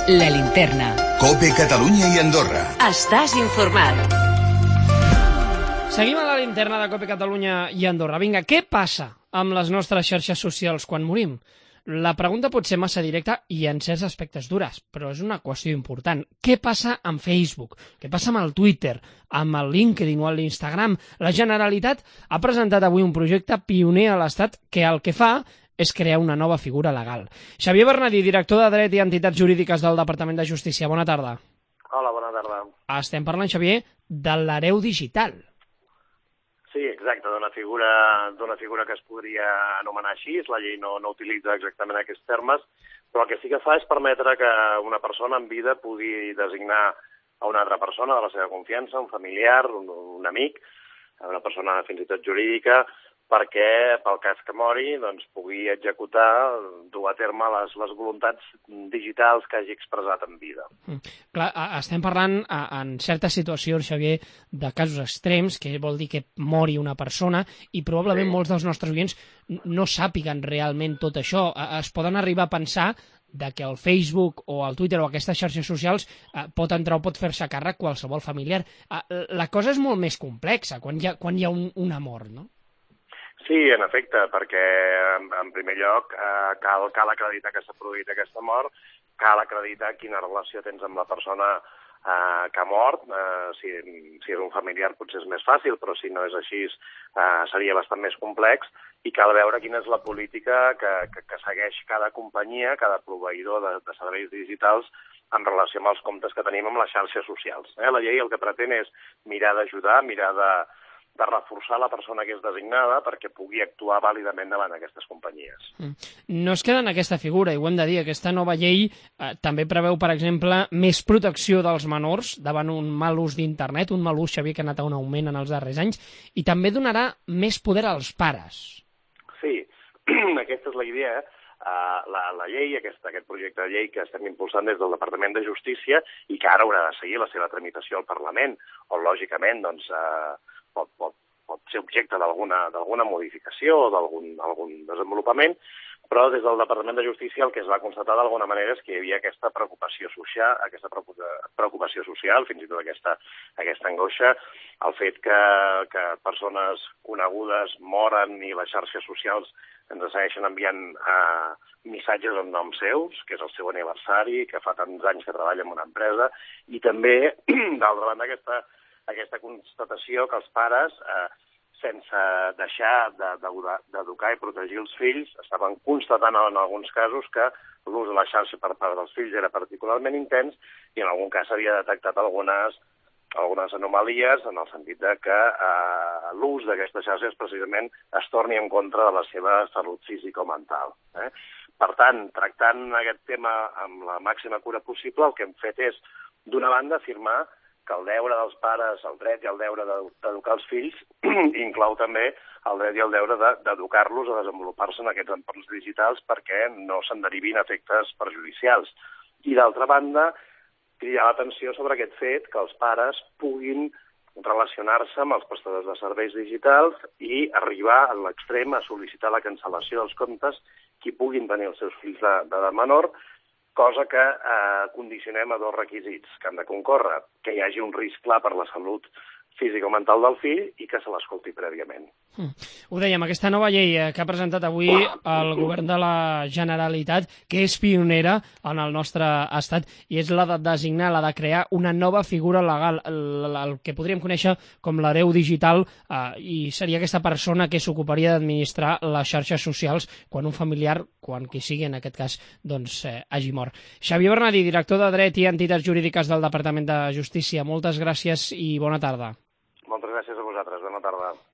La Linterna. COPE Catalunya i Andorra. Estàs informat. Seguim a la Linterna de COPE Catalunya i Andorra. Vinga, què passa amb les nostres xarxes socials quan morim? La pregunta pot ser massa directa i en certs aspectes dures, però és una qüestió important. Què passa amb Facebook? Què passa amb el Twitter, amb el LinkedIn o l'Instagram? La Generalitat ha presentat avui un projecte pioner a l'Estat que el que fa és crear una nova figura legal. Xavier Bernadí, director de Dret i Entitats Jurídiques del Departament de Justícia. Bona tarda. Hola, bona tarda. Estem parlant, Xavier, de l'hereu digital. Sí, exacte, d'una figura que es podria anomenar així. La llei no utilitza exactament aquests termes, però el que sí que fa és permetre que una persona en vida pugui designar a una altra persona de la seva confiança, un familiar, un amic, una persona fins i tot jurídica, perquè, pel cas que mori, doncs, pugui executar, dur a terme les voluntats digitals que hagi expressat en vida. Clar, estem parlant, en certes situacions, Xavier, de casos extrems, que vol dir que mori una persona, i probablement molts dels nostres oients no sàpiguen realment tot això. Es poden arribar a pensar que el Facebook o el Twitter o aquestes xarxes socials pot entrar o pot fer-se càrrec qualsevol familiar. La cosa és molt més complexa quan hi ha una mort, no? Sí, en efecte, perquè en primer lloc cal acreditar que s'ha produït aquesta mort, cal acreditar quina relació tens amb la persona que ha mort. Si és un familiar potser és més fàcil, però si no és així seria bastant més complex, i cal veure quina és la política que segueix cada companyia, cada proveïdor de serveis digitals en relació amb els comptes que tenim amb les xarxes socials. La llei el que pretén és mirar d'ajudar, mirar de reforçar la persona que és designada perquè pugui actuar vàlidament davant d'aquestes companyies. No es queda en aquesta figura, i ho hem de dir, aquesta nova llei també preveu, per exemple, més protecció dels menors davant un mal ús d'internet, un mal ús, Xavier, que ha anat a un augment en els darrers anys, i també donarà més poder als pares. Sí, aquesta és la idea. La llei, aquest projecte de llei que estem impulsant des del Departament de Justícia i que ara haurà de seguir la seva tramitació al Parlament, on lògicament doncs, pot ser objecte d'alguna modificació o d'algun desenvolupament, però des del Departament de Justícia el que es va constatar d'alguna manera és que hi havia aquesta preocupació social, fins i tot aquesta angoixa, el fet que persones conegudes moren i les xarxes socials ens segueixen enviant missatges en noms seus, que és el seu aniversari, que fa tants anys que treballa en una empresa, i també, d'altra banda, aquesta constatació que els pares, sense deixar d'educar i protegir els fills, estaven constatant en alguns casos que l'ús de la xarxa per part dels fills era particularment intens i en algun cas s'havia detectat algunes anomalies en el sentit que l'ús d'aquestes xarxes precisament es torni en contra de la seva salut física o mental. Per tant, tractant aquest tema amb la màxima cura possible, el que hem fet és, d'una banda, afirmar que el deure dels pares, el dret i el deure d'educar els fills, inclou també el dret i el deure d'educar-los a desenvolupar-se en aquests entorns digitals perquè no se'n derivin efectes perjudicials. I d'altra banda, cridar l'atenció sobre aquest fet que els pares puguin relacionar-se amb els prestadors de serveis digitals i arribar a l'extrem a sol·licitar la cancel·lació dels comptes qui puguin tenir els seus fills d'edat menor, cosa que condicionem a dos requisits que han de concórrer, que hi hagi un risc clar per la salut física o mental del fill i que se l'escolti prèviament. Ho dèiem, aquesta nova llei que ha presentat avui el govern de la Generalitat, que és pionera en el nostre estat, i és la de designar, la de crear una nova figura legal, el que podríem conèixer com l'hereu digital, i seria aquesta persona que s'ocuparia d'administrar les xarxes socials quan un familiar, quan qui sigui en aquest cas, doncs hagi mort. Xavier Bernadí, director de Dret i Entitats Jurídiques del Departament de Justícia, moltes gràcies i bona tarda. Moltes gràcies a vosaltres, bona tarda.